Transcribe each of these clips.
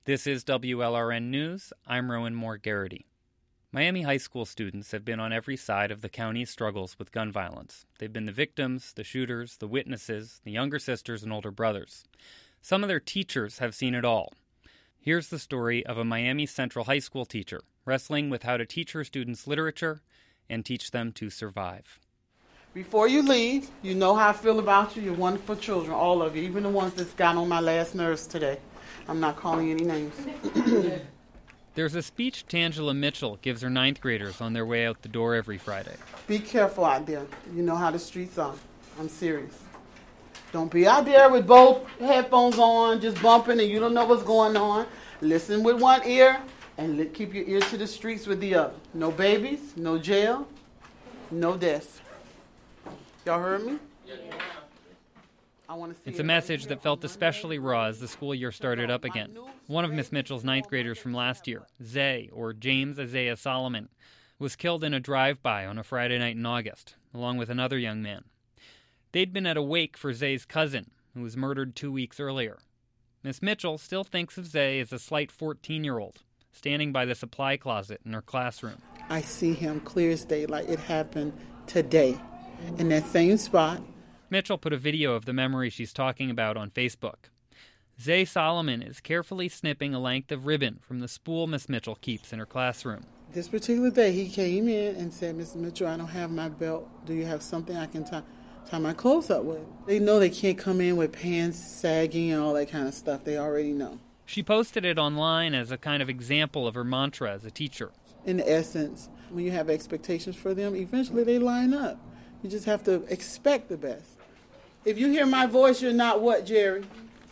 This is WLRN News. I'm Rowan Moore Garrity. Miami high school students have been on every side of the county's struggles with gun violence. They've been the victims, the shooters, the witnesses, the younger sisters and older brothers. Some of their teachers have seen it all. Here's the story of a Miami Central high school teacher wrestling with how to teach her students literature and teach them to survive. Before you leave, you know how I feel about you. You're wonderful children, all of you, even the ones that's got on my last nerves today. I'm not calling any names. There's a speech Tangela Mitchell gives her ninth graders on their way out the door every Friday. Be careful out there. You know how the streets are. I'm serious. Don't be out there with both headphones on, just bumping, and you don't know what's going on. Listen with one ear, and keep your ear to the streets with the other. No babies, no jail, no deaths. Y'all heard me? Yeah. It's a message that felt especially raw as the school year started up again. One of Miss Mitchell's ninth graders from last year, Zay, or James Isaiah Solomon, was killed in a drive-by on a Friday night in August, along with another young man. They'd been at a wake for Zay's cousin, who was murdered 2 weeks earlier. Miss Mitchell still thinks of Zay as a slight 14-year-old, standing by the supply closet in her classroom. I see him clear as day, like it happened today. In that same spot. Mitchell put a video of the memory she's talking about on Facebook. Zay Solomon is carefully snipping a length of ribbon from the spool Miss Mitchell keeps in her classroom. This particular day, he came in and said, Miss Mitchell, I don't have my belt. Do you have something I can tie my clothes up with? They know they can't come in with pants sagging and all that kind of stuff. They already know. She posted it online as a kind of example of her mantra as a teacher. In essence, when you have expectations for them, eventually they line up. You just have to expect the best. If you hear my voice, you're not what, Jerry?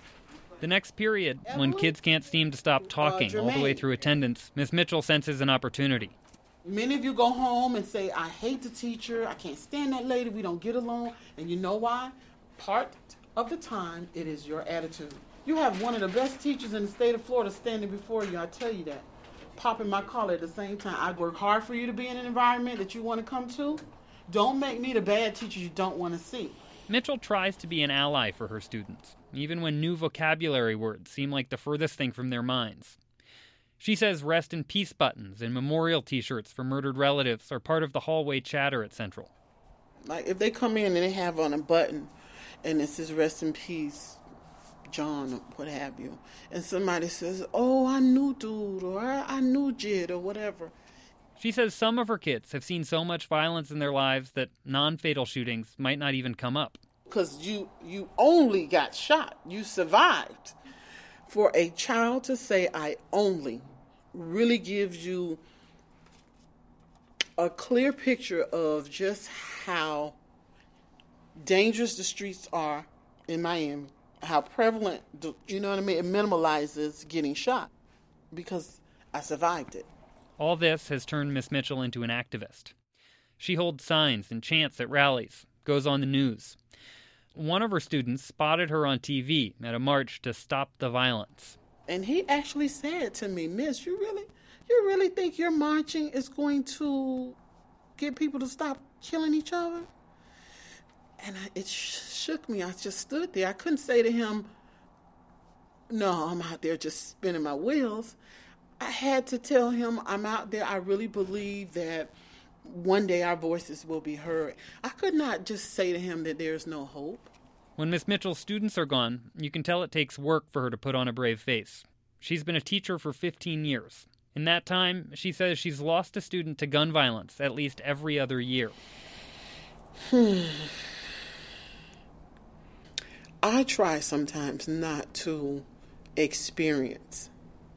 The next period, when kids can't seem to stop talking all the way through attendance, Miss Mitchell senses an opportunity. Many of you go home and say, I hate the teacher, I can't stand that lady, we don't get along. And you know why? Part of the time, it is your attitude. You have one of the best teachers in the state of Florida standing before you, I tell you that. Popping my collar at the same time. I work hard for you to be in an environment that you want to come to. Don't make me the bad teacher you don't want to see. Mitchell tries to be an ally for her students, even when new vocabulary words seem like the furthest thing from their minds. She says rest in peace buttons and memorial t-shirts for murdered relatives are part of the hallway chatter at Central. Like if they come in and they have on a button and it says rest in peace, John, or what have you, and somebody says, oh, I knew dude, or I knew Jid, or whatever. She says some of her kids have seen so much violence in their lives that non-fatal shootings might not even come up. Because you only got shot. You survived. For a child to say, I only, really gives you a clear picture of just how dangerous the streets are in Miami, how prevalent, you know what I mean? It minimalizes getting shot because I survived it. All this has turned Miss Mitchell into an activist. She holds signs and chants at rallies, goes on the news. One of her students spotted her on TV at a march to stop the violence. And he actually said to me, Miss, you really think your marching is going to get people to stop killing each other? And it shook me. I just stood there. I couldn't say to him, no, I'm out there just spinning my wheels. I had to tell him I'm out there. I really believe that one day our voices will be heard. I could not just say to him that there's no hope. When Miss Mitchell's students are gone, you can tell it takes work for her to put on a brave face. She's been a teacher for 15 years. In that time, she says she's lost a student to gun violence at least every other year. I try sometimes not to experience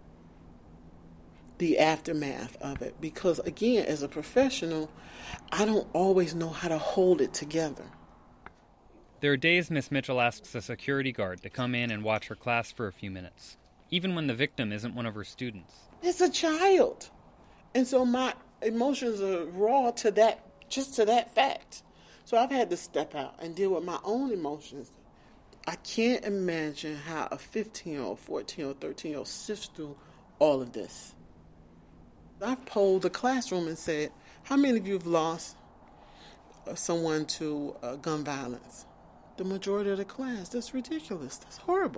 the aftermath of it because, again, as a professional, I don't always know how to hold it together. There are days Miss Mitchell asks a security guard to come in and watch her class for a few minutes, even when the victim isn't one of her students. It's a child. And so my emotions are raw to that, just to that fact. So I've had to step out and deal with my own emotions. I can't imagine how a 15-year-old, 14-year-old, 13-year-old sifts through all of this. I've polled the classroom and said, how many of you have lost someone to gun violence? The majority of the class. That's ridiculous. That's horrible.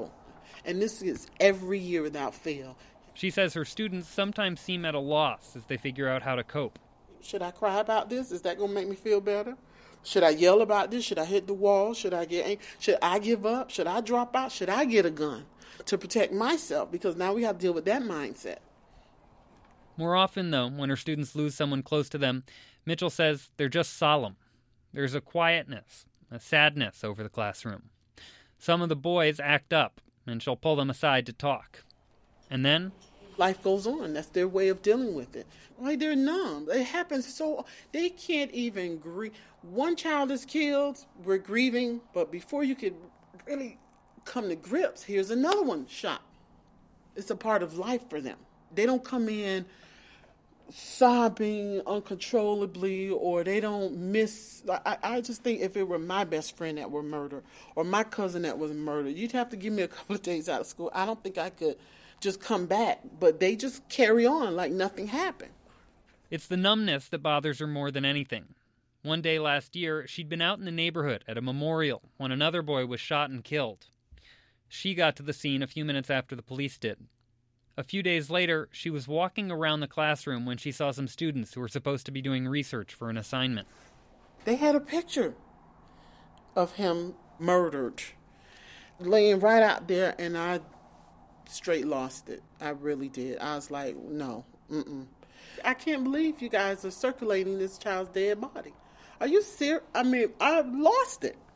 And this is every year without fail. She says her students sometimes seem at a loss as they figure out how to cope. Should I cry about this? Is that going to make me feel better? Should I yell about this? Should I hit the wall? Should I give up? Should I drop out? Should I get a gun to protect myself? Because now we have to deal with that mindset. More often, though, when her students lose someone close to them, Mitchell says they're just solemn. There's a quietness, a sadness over the classroom. Some of the boys act up, and she'll pull them aside to talk. And then life goes on. That's their way of dealing with it. Like, they're numb. It happens so they can't even grieve. One child is killed, we're grieving, but before you could really come to grips, here's another one shot. It's a part of life for them. They don't come in sobbing uncontrollably, or they don't miss. I just think if it were my best friend that were murdered or my cousin that was murdered, you'd have to give me a couple of days out of school. I don't think I could just come back, but they just carry on like nothing happened. It's the numbness that bothers her more than anything. One day last year, she'd been out in the neighborhood at a memorial when another boy was shot and killed. She got to the scene a few minutes after the police did. A few days later, she was walking around the classroom when she saw some students who were supposed to be doing research for an assignment. They had a picture of him murdered, laying right out there, and I straight lost it. I really did. I was like, no, I can't believe you guys are circulating this child's dead body. Are you serious? I mean, I lost it.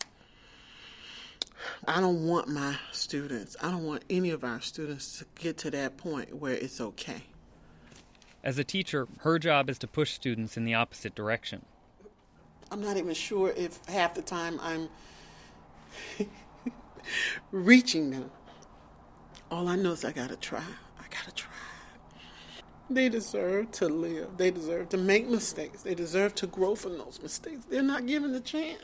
I don't want my students, I don't want any of our students to get to that point where it's okay. As a teacher, her job is to push students in the opposite direction. I'm not even sure if half the time I'm reaching them. All I know is I gotta try. They deserve to live. They deserve to make mistakes. They deserve to grow from those mistakes. They're not given the chance.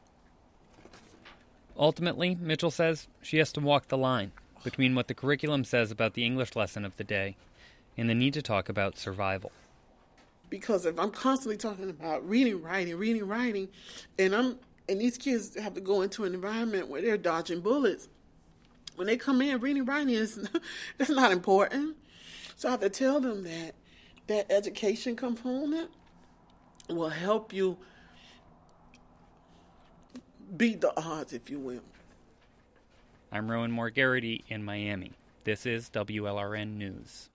Ultimately, Mitchell says she has to walk the line between what the curriculum says about the English lesson of the day and the need to talk about survival. Because if I'm constantly talking about reading, writing, and these kids have to go into an environment where they're dodging bullets, when they come in, reading, writing is that's not important. So I have to tell them that education component will help you beat the odds, if you will. I'm Rowan Margarity in Miami. This is WLRN News.